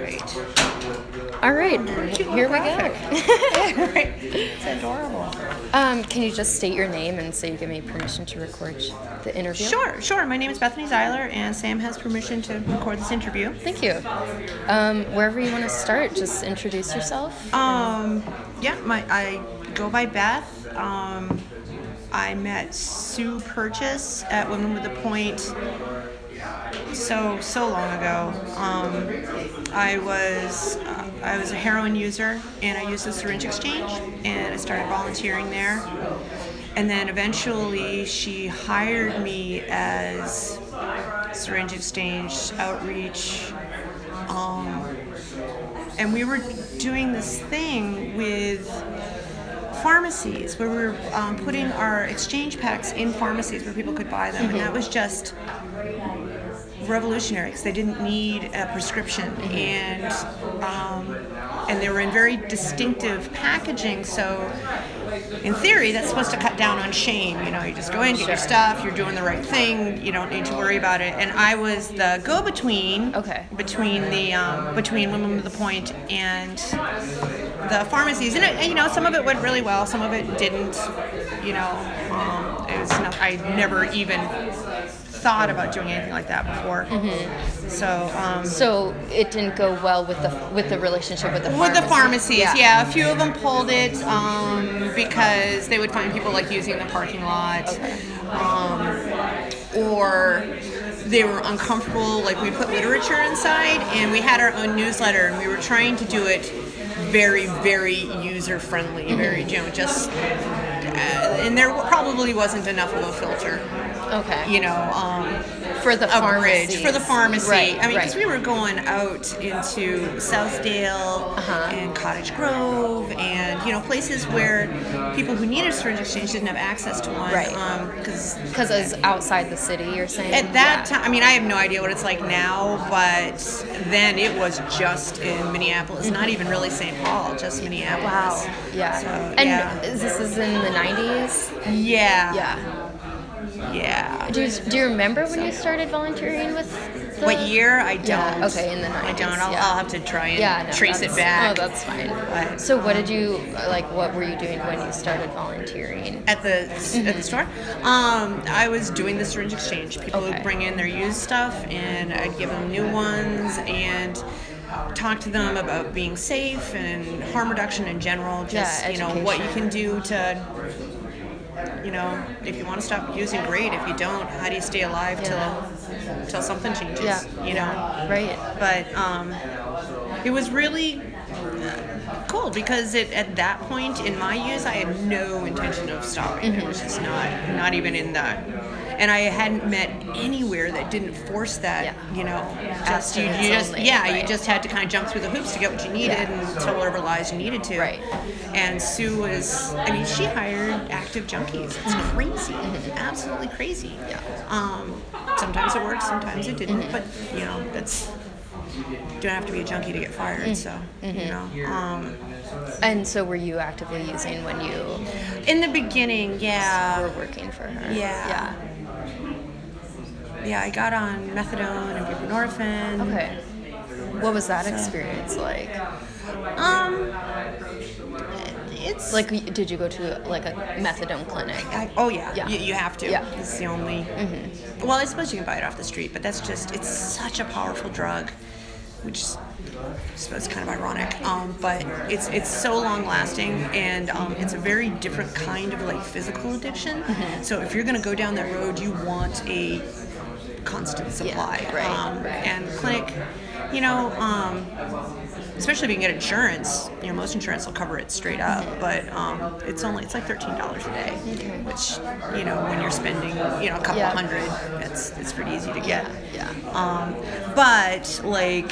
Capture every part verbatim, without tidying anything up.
great. All right, here we go. Right. It's adorable. Um, can you just state your name and say you give me permission to record the interview? Sure, sure. My name is Bethany Zeiler, and Sam has permission to record this interview. Thank you. Um, wherever you want to start, just introduce yourself. Um, yeah, my I go by Beth. Um, I met Sue Purchase at Women with a Point so so long ago. Um, I was uh, I was a heroin user, and I used the syringe exchange, and I started volunteering there. And then eventually she hired me as syringe exchange outreach, um, and we were doing this thing with pharmacies where we were um, putting our exchange packs in pharmacies where people could buy them, mm-hmm. and that was just revolutionary because they didn't need a prescription, mm-hmm. and um, and they were in very distinctive packaging. So in theory, that's supposed to cut down on shame. You know, you just go in, get Sure. your stuff, you're doing the right thing, you don't need to worry about it. And I was the go-between Okay. between the um, between Women with the Point and the pharmacies. And it, you know, some of it went really well, some of it didn't. You know, um, it was not, I never even thought about doing anything like that before. Mm-hmm. So, um, So it didn't go well with the with the relationship with the with pharmacy. the pharmacies, yeah. Yeah. A few of them pulled it um, because they would find people like using the parking lot, Okay. um, or they were uncomfortable. Like we put literature inside, and we had our own newsletter, and we were trying to do it very, very user friendly, mm-hmm. very you know just. Uh, and there probably wasn't enough of a filter. Okay. You know, um, for the a bridge pharmacy. for the pharmacy. Right, I mean, because right. we were going out into Southdale Uh-huh. and Cottage Grove, and you know, places where people who needed a syringe exchange didn't have access to one. Right. Because Because it's outside the city, you're saying? at that Yeah. time, I mean, I have no idea what it's like now, but then it was just in Minneapolis, not even really Saint Paul, just Minneapolis. Wow. Yeah. So, and yeah. is this is in the nineties? Yeah. Yeah. Yeah. Do you, do you remember when you started volunteering with the... What year? I don't. Yeah, okay, in the nineties. I don't. I'll, yeah. I'll have to try and yeah, no, trace it that's- back. Oh, that's fine. But, so what did you, like, what were you doing when you started volunteering? At the mm-hmm. at the store, um, I was doing the syringe exchange. People Okay. would bring in their used stuff, and I'd give them new ones, and talk to them about being safe and harm reduction in general. Just Yeah, you know what you education. can do to. You know, if you want to stop using, great. If you don't, how do you stay alive Yeah. till till something changes? Yeah. You know, Right. but um, it was really cool because it, at that point in my use, I had no intention of stopping. Mm-hmm. It was just not not even in the. And I hadn't met anywhere that didn't force that. Yeah. You know, just you, Abstinence you just only, yeah, right. you just had to kind of jump through the hoops to get what you needed Yeah. and tell whatever lies you needed to. Right. And Sue was, I mean, she hired active junkies. It's crazy, absolutely crazy. Yeah. Um, sometimes it worked, sometimes it didn't. Mm-hmm. But you know, that's you don't have to be a junkie to get fired. Mm-hmm. So you know. Um, And so were you actively using when you in the beginning, yeah, were working for her? Yeah. Yeah. yeah, I got on methadone and buprenorphine. Okay. What was that experience like? Um, it's Like, did you go to like a methadone clinic? I, oh yeah, Yeah. You, you have to. Yeah. It's the only. Mm-hmm. Well, I suppose you can buy it off the street, but that's just it's such a powerful drug, which is, I suppose kind of ironic. Um, but it's it's so long lasting, and um, it's a very different kind of like physical addiction. Mm-hmm. So if you're gonna go down that road, you want a constant supply. Yeah, right, Um, right. And clinic, you know. Um, Especially if you can get insurance, you know, most insurance will cover it straight up, but um, it's only it's like thirteen dollars a day, Okay. which you know when you're spending you know a couple Yeah. hundred, it's it's pretty easy to get. Yeah. Um, but like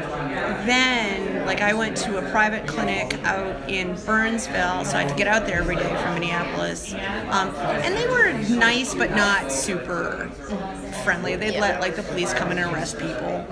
then, like I went to a private clinic out in Burnsville, so I had to get out there every day from Minneapolis, um, and they were nice but not super friendly. They'd Yeah. let like the police come in and arrest people.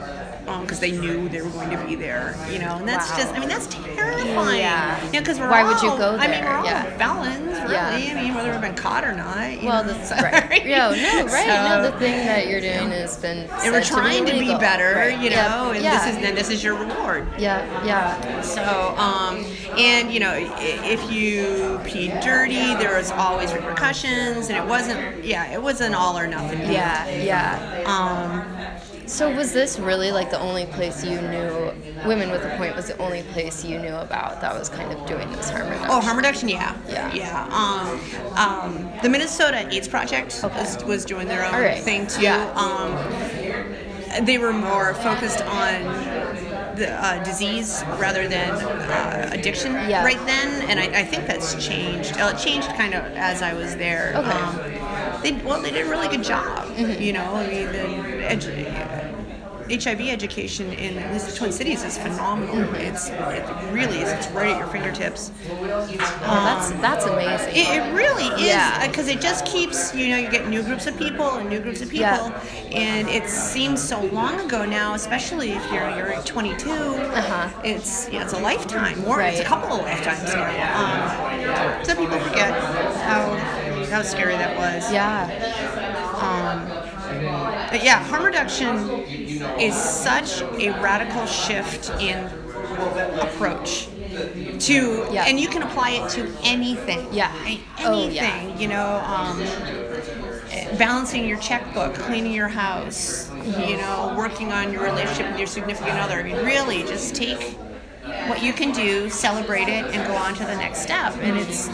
because they knew they were going to be there, you know, and that's Wow. just, I mean, that's terrifying. Yeah. You know, because we're Why all, would you go I mean, there? we're all Yeah. felons, really. Yeah. I mean, whether we've been caught or not. You Well, know, that's so- right. No, no, right. So- no, the thing that you're doing has been. and we're said trying to be, illegal. better, Right. you know, Yeah. and yeah. this is then this is your reward. Yeah, yeah. So, um, and you know, i- if you peed dirty, there was always repercussions, and it wasn't, yeah, it was an all or nothing deal. Yeah, yeah. Um, So was this really like the only place you knew, Women with a Point was the only place you knew about that was kind of doing this harm reduction? oh, harm reduction, yeah, Yeah. yeah. Um, um, the Minnesota AIDS Project Okay. was, was doing their own All right. thing too. Yeah. Um, they were more focused on the uh, disease rather than uh, addiction Yeah. right then, and I, I think that's changed. Uh, it changed kind of as I was there. Okay. Um, they well, they did a really good job. Mm-hmm. You know, I mean, the edu- H I V education in at least the Twin Cities is phenomenal. Mm-hmm. It's it really is. It's right at your fingertips. Oh, that's that's amazing. It, it really is, Yeah. because it just keeps, you know, you get new groups of people and new groups of people, Yeah. and it seems so long ago now, especially if you're you're twenty-two. Uh-huh. It's yeah, it's a lifetime, more. It's a Right. couple of lifetimes now. Um, some people forget how how scary that was. Yeah. Um, but yeah, harm reduction is such a radical shift in approach to, Yeah. and you can apply it to anything. Yeah. Anything, Oh, yeah. you know, um, balancing your checkbook, cleaning your house, you know, working on your relationship with your significant other. I mean, really, just take what you can do, celebrate it, and go on to the next step. And it's,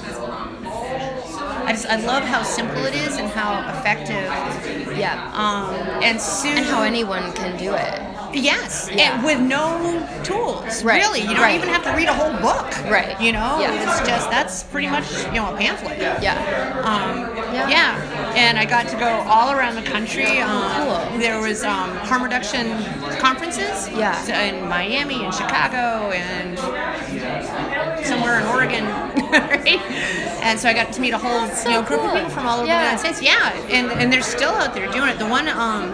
I just, I love how simple it is and how effective. Yeah. Um, and Sue, And how anyone can do it. yes, Yeah. and with no tools. Right, Really, you don't right. even have to read a whole book. Right. You know, Yeah. it's just that's pretty much, you know, a pamphlet. Yeah. Um, Yeah. yeah. And I got to go all around the country. Um, Cool. There was um, harm reduction conferences. Yeah. so in Miami and Chicago and somewhere in Oregon. Right? And so I got to meet a whole so you know group of cool. people from all over Yeah. the United States. Yeah, and and they're still out there doing it. The one, um,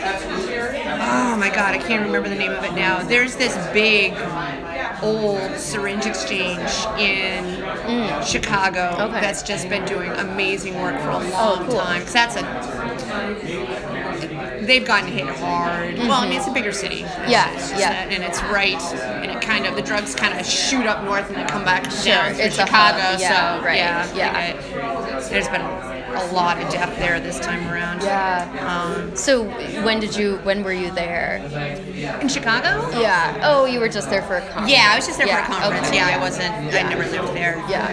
oh my God, I can't remember the name of it now. There's this big old syringe exchange in Chicago Okay. that's just been doing amazing work for a long cool. time. Because that's a they've gotten hit hard. Well, I mean, it's a bigger city. Yeah, It's just yeah. that- and it's right, and it kind of the drugs kind of shoot up north and then come back down through it's a Chicago. hub, yeah, so right, yeah, yeah. it- there's been a lot of death there this time around. Yeah. Um, So when did you? When were you there? in Chicago? Yeah. Oh, you were just there for a conference. Yeah, I was just there Yeah, for a conference. okay, yeah, yeah. I wasn't. Yeah. I never lived there. Yeah.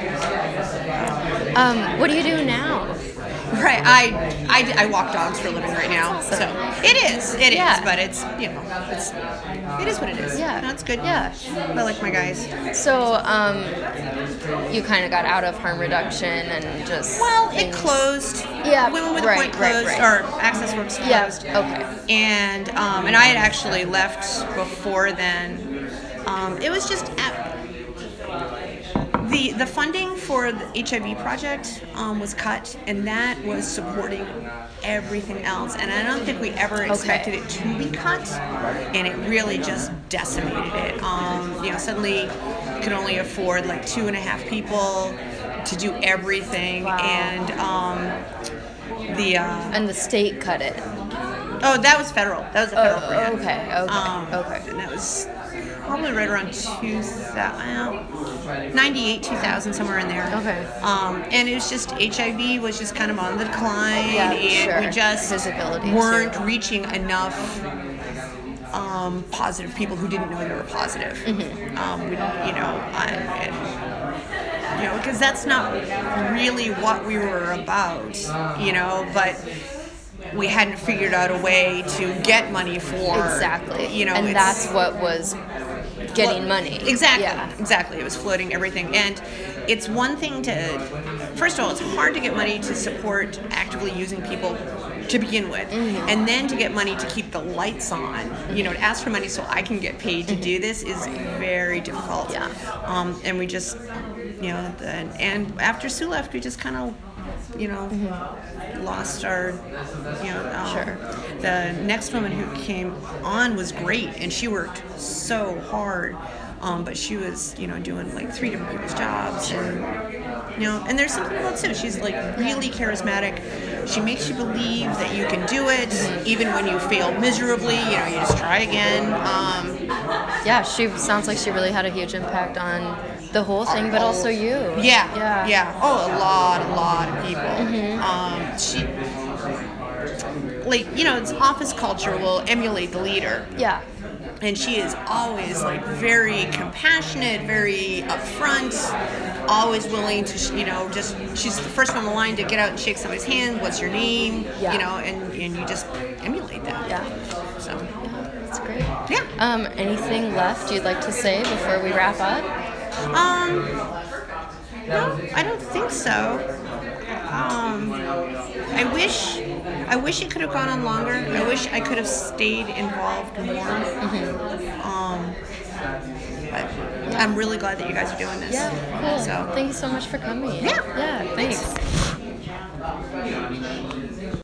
Um, what do you do now? Right. I, I, I walk dogs for a living right now. So it is. It is. Yeah. But it's you know it's it is what it is. Yeah. That's good. Yeah. I like my guys. So, um, you kind of got out of harm reduction and just. Well, it things- closed. Yeah, Women with right, a Point right, closed, right. or Access Works Yeah. closed. Okay. And um, and I had actually left before then. Um, it was just at, the the funding for the H I V project um, was cut, and that was supporting everything else. And I don't think we ever expected it to be cut, and it really just decimated it. Um, you know, suddenly you could only afford like two and a half people to do everything, Wow. and um, the uh, And the state cut it. oh, that was federal. That was a federal Oh, grant. okay, okay, Um, okay. And that was probably right around two thousand, ninety-eight, two thousand, somewhere in there. Okay. Um, and it was just, H I V was just kind of on the decline, Yeah, and sure. we just Visibility, weren't too. reaching enough um, positive people who didn't know they were positive. Mm-hmm. Um, we, you know, and, and you know, because that's not really what we were about, you know, but we hadn't figured out a way to get money for Exactly. you know, and it's- that's what was getting money. Exactly. Yeah. Exactly. It was floating everything. And it's one thing to, first of all, it's hard to get money to support actively using people to begin with. Mm-hmm. And then to get money to keep the lights on, you know, to ask for money so I can get paid to do this is very difficult. Yeah. Um, and we just, you know, the, and after Sue left, we just kind of, you know, lost our, you know, um, Sure. the next woman who came on was great, and she worked so hard. Um, but she was, you know, doing like three different people's jobs, and you know, and there's something about Sue. She's like really charismatic. She makes you believe that you can do it, even when you fail miserably. You know, you just try again. Um, Yeah, she sounds like she really had a huge impact on the whole thing, but also you. yeah, Yeah. yeah. Oh, a lot, a lot of people. Mm-hmm. Um, she, like, you know, it's office culture will emulate the leader. Yeah. And she is always like very compassionate, very upfront, always willing to, you know, just she's the first on the line to get out and shake somebody's hand. What's your name? Yeah. You know, and, and you just emulate that. Yeah. So That's great. yeah. Um, anything left you'd like to say before we wrap up? Um, no, I don't think so. Um, I wish, I wish it could have gone on longer. I wish I could have stayed involved more. Mm-hmm. Um, but I'm really glad that you guys are doing this. Yeah, cool. So Thank you so much for coming. Yeah. Yeah, thanks.